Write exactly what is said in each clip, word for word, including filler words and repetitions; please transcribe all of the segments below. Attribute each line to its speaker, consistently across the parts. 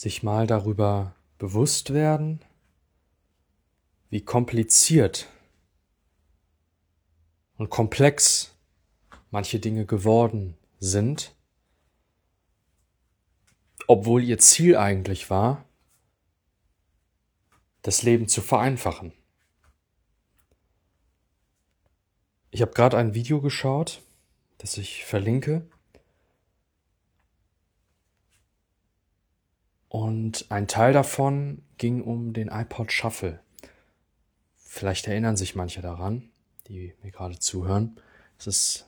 Speaker 1: sich mal darüber bewusst werden, wie kompliziert und komplex manche Dinge geworden sind, obwohl ihr Ziel eigentlich war, das Leben zu vereinfachen. Ich habe gerade ein Video geschaut, das ich verlinke. Und ein Teil davon ging um den iPod Shuffle. Vielleicht erinnern sich manche daran, die mir gerade zuhören. Es ist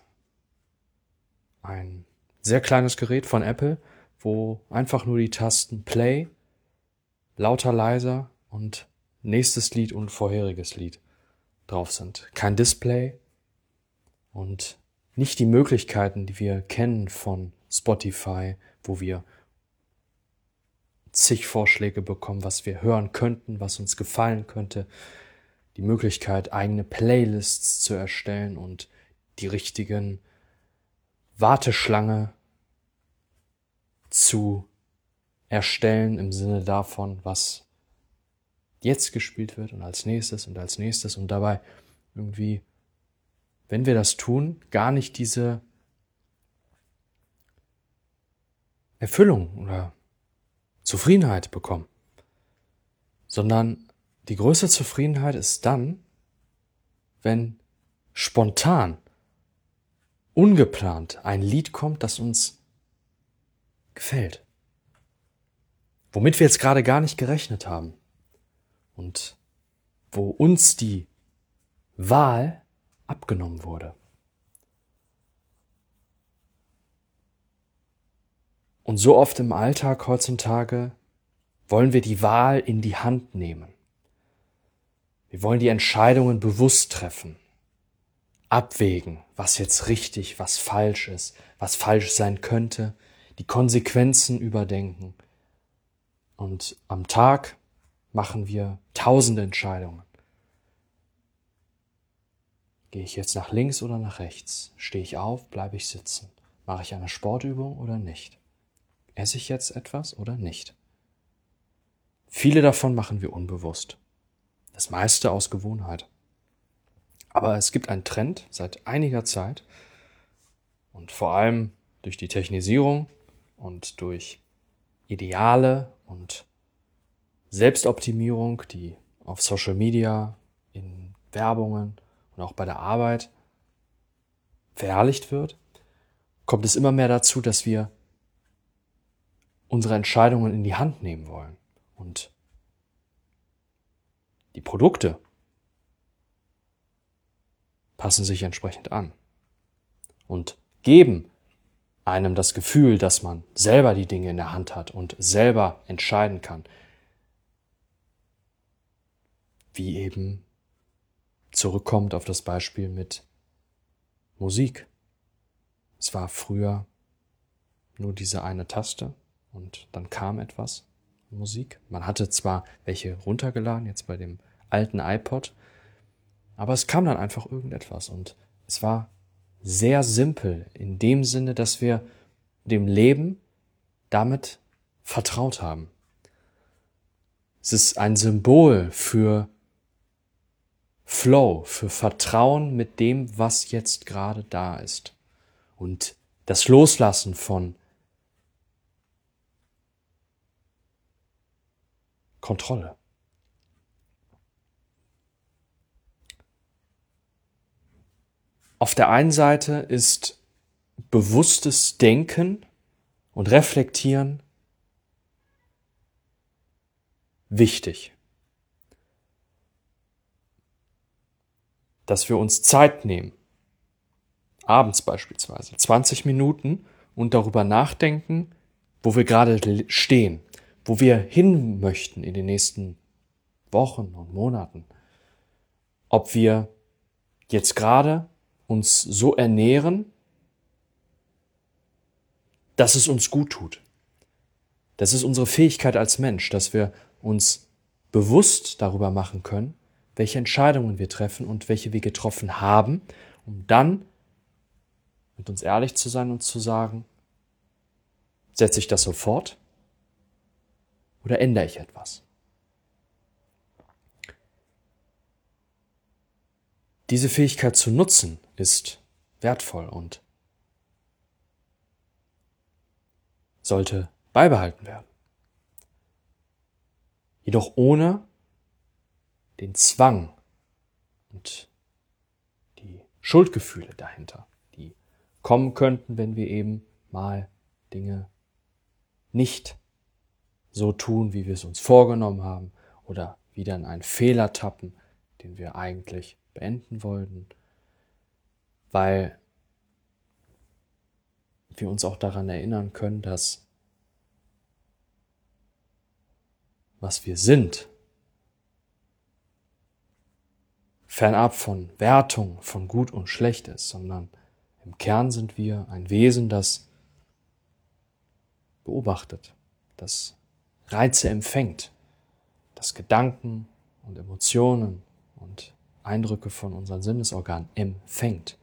Speaker 1: ein sehr kleines Gerät von Apple, wo einfach nur die Tasten Play, lauter, leiser und nächstes Lied und vorheriges Lied drauf sind. Kein Display und nicht die Möglichkeiten, die wir kennen von Spotify, wo wir zig Vorschläge bekommen, was wir hören könnten, was uns gefallen könnte. Die Möglichkeit, eigene Playlists zu erstellen und die richtigen Warteschlange zu erstellen im Sinne davon, was jetzt gespielt wird und als nächstes und als nächstes und dabei irgendwie, wenn wir das tun, gar nicht diese Erfüllung oder Zufriedenheit bekommen, sondern die größte Zufriedenheit ist dann, wenn spontan, ungeplant ein Lied kommt, das uns gefällt, womit wir jetzt gerade gar nicht gerechnet haben und wo uns die Wahl abgenommen wurde. Und so oft im Alltag heutzutage wollen wir die Wahl in die Hand nehmen. Wir wollen die Entscheidungen bewusst treffen, abwägen, was jetzt richtig, was falsch ist, was falsch sein könnte, die Konsequenzen überdenken. Und am Tag machen wir tausende Entscheidungen. Gehe ich jetzt nach links oder nach rechts? Stehe ich auf, bleibe ich sitzen? Mache ich eine Sportübung oder nicht? Esse ich jetzt etwas oder nicht? Viele davon machen wir unbewusst. Das meiste aus Gewohnheit. Aber es gibt einen Trend seit einiger Zeit und vor allem durch die Technisierung und durch Ideale und Selbstoptimierung, die auf Social Media, in Werbungen und auch bei der Arbeit verherrlicht wird, kommt es immer mehr dazu, dass wir unsere Entscheidungen in die Hand nehmen wollen. Und die Produkte passen sich entsprechend an und geben einem das Gefühl, dass man selber die Dinge in der Hand hat und selber entscheiden kann. Wie eben zurückkommt auf das Beispiel mit Musik. Es war früher nur diese eine Taste und dann kam etwas, Musik. Man hatte zwar welche runtergeladen, jetzt bei dem alten iPod, aber es kam dann einfach irgendetwas und es war sehr simpel in dem Sinne, dass wir dem Leben damit vertraut haben. Es ist ein Symbol für Flow, für Vertrauen mit dem, was jetzt gerade da ist. Und das Loslassen von Kontrolle. Auf der einen Seite ist bewusstes Denken und Reflektieren wichtig. Dass wir uns Zeit nehmen, abends beispielsweise, zwanzig Minuten und darüber nachdenken, wo wir gerade stehen, wo wir hin möchten in den nächsten Wochen und Monaten. Ob wir jetzt gerade uns so ernähren, dass es uns gut tut. Das ist unsere Fähigkeit als Mensch, dass wir uns bewusst darüber machen können, welche Entscheidungen wir treffen und welche wir getroffen haben, um dann mit uns ehrlich zu sein und zu sagen, setze ich das sofort oder ändere ich etwas? Diese Fähigkeit zu nutzen ist wertvoll und sollte beibehalten werden. Jedoch ohne den Zwang und die Schuldgefühle dahinter, die kommen könnten, wenn wir eben mal Dinge nicht so tun, wie wir es uns vorgenommen haben, oder wieder in einen Fehler tappen, den wir eigentlich beenden wollten, weil wir uns auch daran erinnern können, dass was wir sind, fernab von Wertung von gut und schlecht ist, sondern im Kern sind wir ein Wesen, das beobachtet, das Reize empfängt, das Gedanken und Emotionen und Eindrücke von unseren Sinnesorganen empfängt.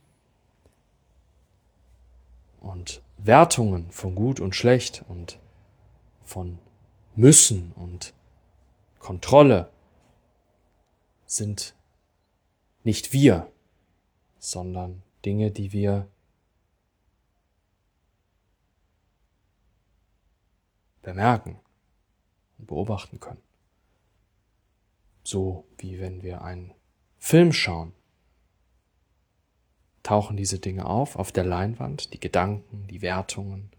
Speaker 1: Und Wertungen von gut und schlecht und von müssen und Kontrolle sind nicht wir, sondern Dinge, die wir bemerken und beobachten können. So wie wenn wir einen Film schauen, tauchen diese Dinge auf, auf der Leinwand, die Gedanken, die Wertungen,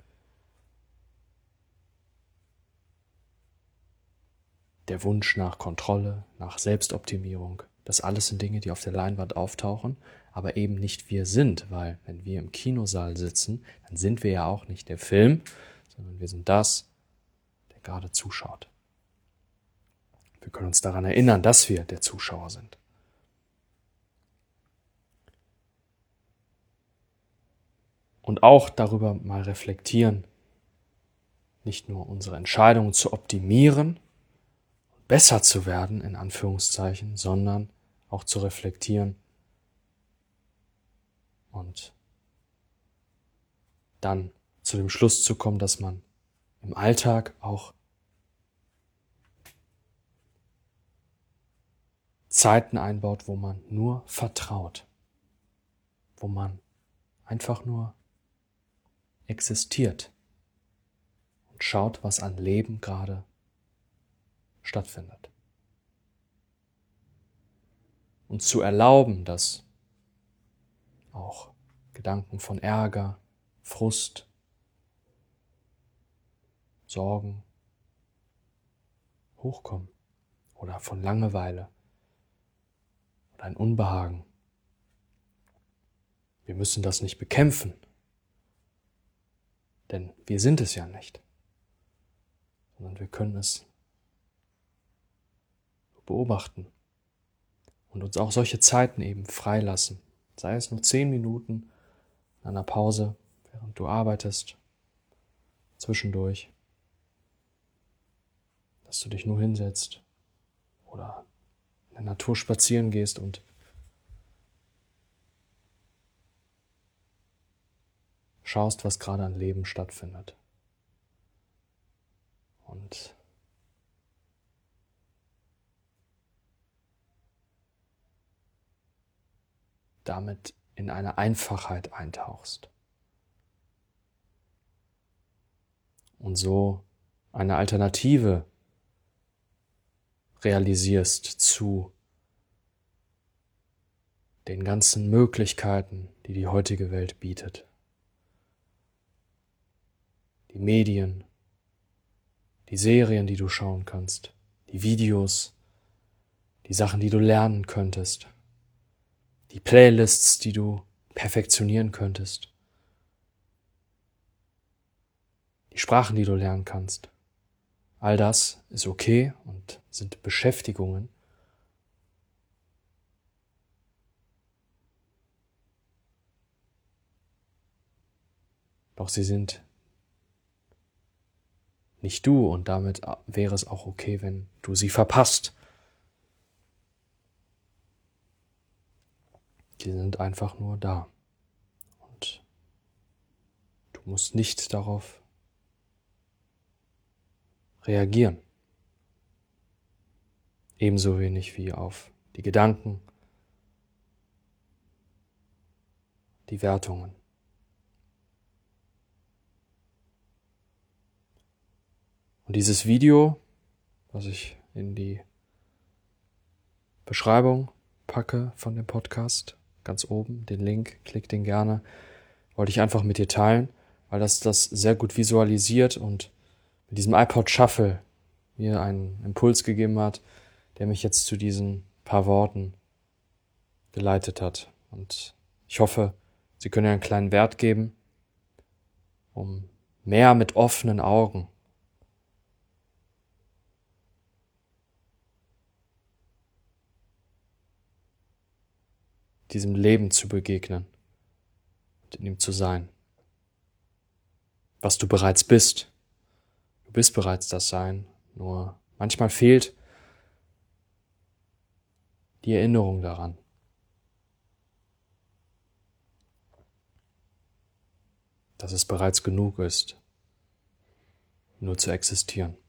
Speaker 1: der Wunsch nach Kontrolle, nach Selbstoptimierung. Das alles sind Dinge, die auf der Leinwand auftauchen, aber eben nicht wir sind, weil wenn wir im Kinosaal sitzen, dann sind wir ja auch nicht der Film, sondern wir sind das, der gerade zuschaut. Wir können uns daran erinnern, dass wir der Zuschauer sind. Und auch darüber mal reflektieren, nicht nur unsere Entscheidungen zu optimieren, besser zu werden, in Anführungszeichen, sondern auch zu reflektieren und dann zu dem Schluss zu kommen, dass man im Alltag auch Zeiten einbaut, wo man nur vertraut, wo man einfach nur existiert und schaut, was an Leben gerade stattfindet. Und zu erlauben, dass auch Gedanken von Ärger, Frust, Sorgen hochkommen oder von Langeweile oder ein Unbehagen. Wir müssen das nicht bekämpfen, denn wir sind es ja nicht, sondern wir können es beobachten und uns auch solche Zeiten eben freilassen, sei es nur zehn Minuten in einer Pause, während du arbeitest, zwischendurch, dass du dich nur hinsetzt oder in der Natur spazieren gehst und schaust, was gerade an Leben stattfindet. Und damit in eine Einfachheit eintauchst. Und so eine Alternative realisierst zu den ganzen Möglichkeiten, die die heutige Welt bietet. Die Medien, die Serien, die du schauen kannst, die Videos, die Sachen, die du lernen könntest, die Playlists, die du perfektionieren könntest, die Sprachen, die du lernen kannst. All das ist okay und sind Beschäftigungen. Doch sie sind nicht du und damit wäre es auch okay, wenn du sie verpasst. Die sind einfach nur da. Und du musst nicht darauf reagieren. Ebenso wenig wie auf die Gedanken, die Wertungen. Und dieses Video, was ich in die Beschreibung packe von dem Podcast, ganz oben, den Link, klick den gerne, wollte ich einfach mit dir teilen, weil das das sehr gut visualisiert und mit diesem iPod Shuffle mir einen Impuls gegeben hat, der mich jetzt zu diesen paar Worten geleitet hat. Und ich hoffe, sie können einen kleinen Wert geben, um mehr mit offenen Augen diesem Leben zu begegnen und in ihm zu sein. Was du bereits bist. Du bist bereits das Sein, nur manchmal fehlt die Erinnerung daran. Dass es bereits genug ist, nur zu existieren.